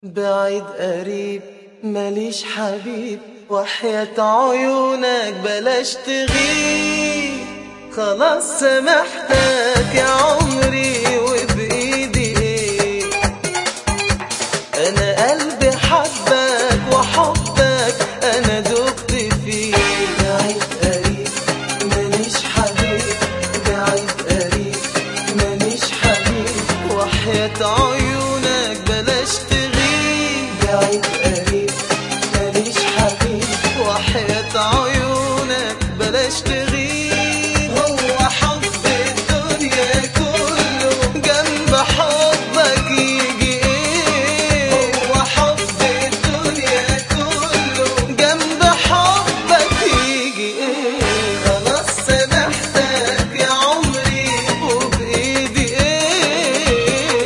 بعيد قريب ماليش حبيب، وحياة عيونك بلاش تغيب. خلاص سامحتك يا عمري وبإيدي ايه، انا قلبي حبك وحبك انا دقت فيه. بعيد قريب ماليش حبيب، بعيد قريب ماليش حبيب، وحياة عيونك بلاش تغيب. بعيد قريب ماليش حبيب، وحياة عيونك بلاش تغيب. هو حب الدنيا كله جنب حبك يجي ايه، هو حب الدنيا كله جنب حبك يجي ايه. خلاص سامحتك يا عمري وبإيدي ايه.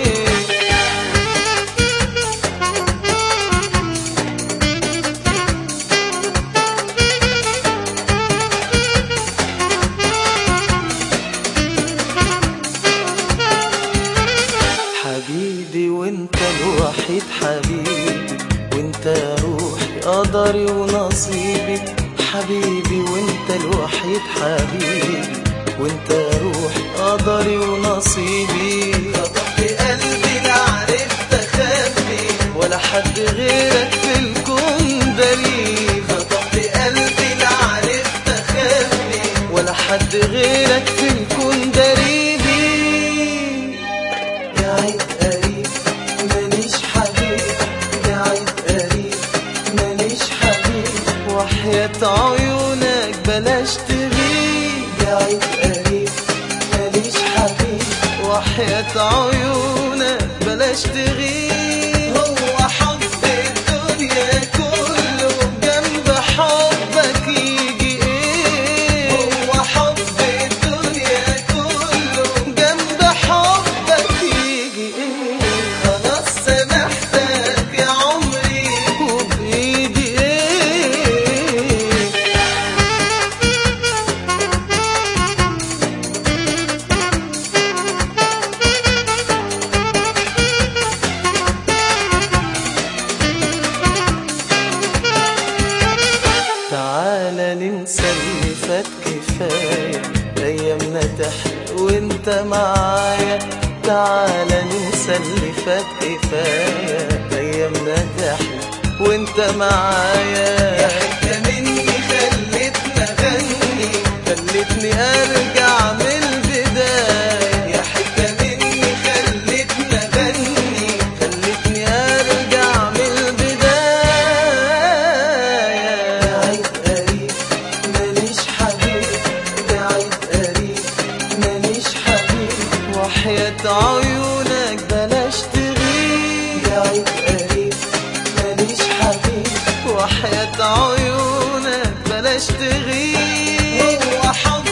حبيبي وانت الوحيد حبيبي، وانت روحي قدري ونصيبي. حبيبي وانت الوحيد حبيبي، وانت روحي قدري ونصيبي. خطفت قلبي لا عرفت اخبي، ولا حد غيرك في الكون دليل. خطفت قلبي لا عرفت اخبي، ولا حد غيرك في الكون دليل. بعيد قريب ماليش حبيب، بعيد قريب ماليش حبيب، وحياة عيونك بلاش تغيب. بعيد قريب ماليش حبيب، وحياة عيونك بلاش تغيب. هو حب الدنيا كله جنب حبك يجي ايه، هو حب الدنيا كله جنب حبك يجي ايه. خلاص سامحتك يا عمري وبإيدي ايه. تعالى ننسى اللي فات كفاية، أيامنا تحلى وانت معايا. تعالى ننسى اللي فات كفاية، أيامنا تحلى وانت معايا. يا حتة مني خلتني أغني، خلتني أرجع من البداية. يا حتة مني خلتني أغني، خلتني أرجع من البداية. بعيد قريب ماليش حبيب، بعيد قريب ماليش حبيب، وحياة عيونك بلاش تغيب. بعيد قريب ماليش حبيب، وحياة عيونك بلاش تغيب. هو حب